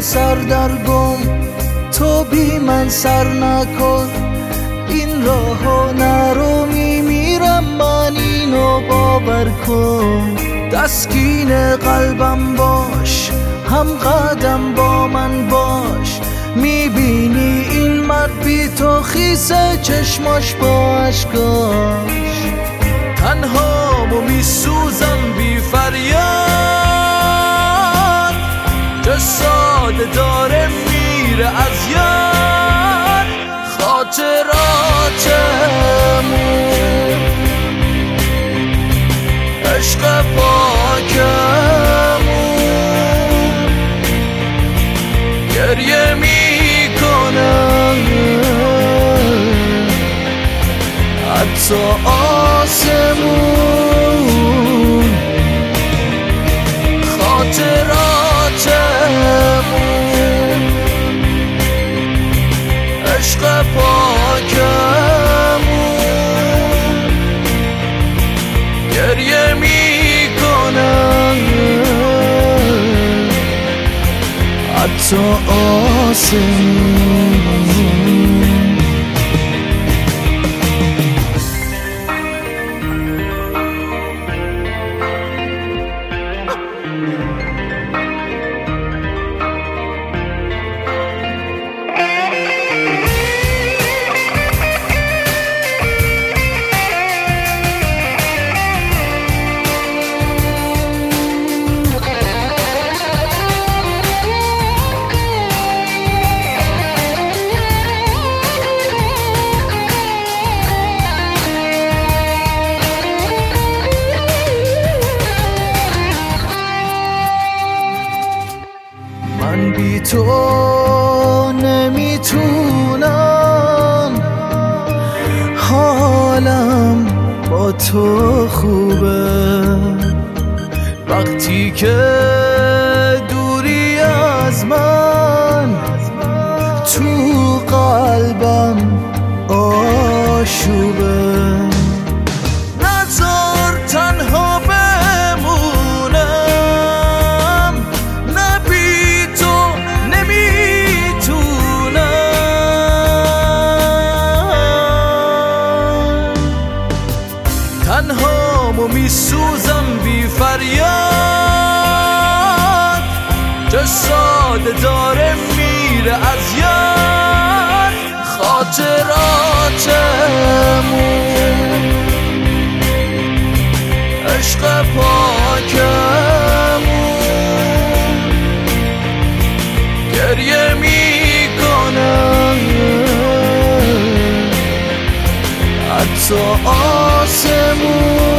سردرگم، تو بی من سر نکن. این راهو نرو میمیرم من، اینو باور کن. تسکین قلبم باش، هم قدم با من باش. میبینی این مرد بی تو خیسه چشماش با اشکاش. تنهامو میسوزم بی فریاد، که ساده داره میره از یاد. خاطراتمون عشق پاکمون گریه میکنم، حتی آسمون. خاطراتمون عشق پاکمون گریه میکنم، حتی آسمون. من بی تو نمیتونم، حالم با تو خوبه. وقتی که دوری از من، تو قلبم آشوبه. نذار تنها تنهامو میسوزم بی فریاد، که ساده داره میره از یاد. خاطراتمون عشق پاکمون گریه میکنم، حتی آسمون.